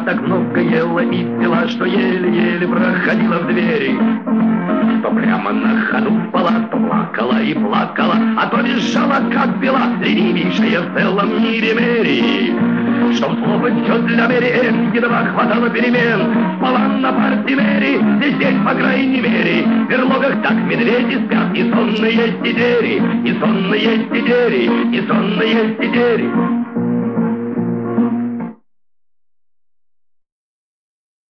так много ела и пила, что еле-еле проходила в двери. То прямо на ходу спала, то плакала и плакала, а то визжала, как пила, ленивейшая в целом мире Мэри. Чтоб слово «чё» для Мэри Энн едва хватало перемен. Спала на парте Мэри, здесь, по крайней мере. В берлогах так медведи спят, и сонные сидери, и сонные сидери, и сонные сидери.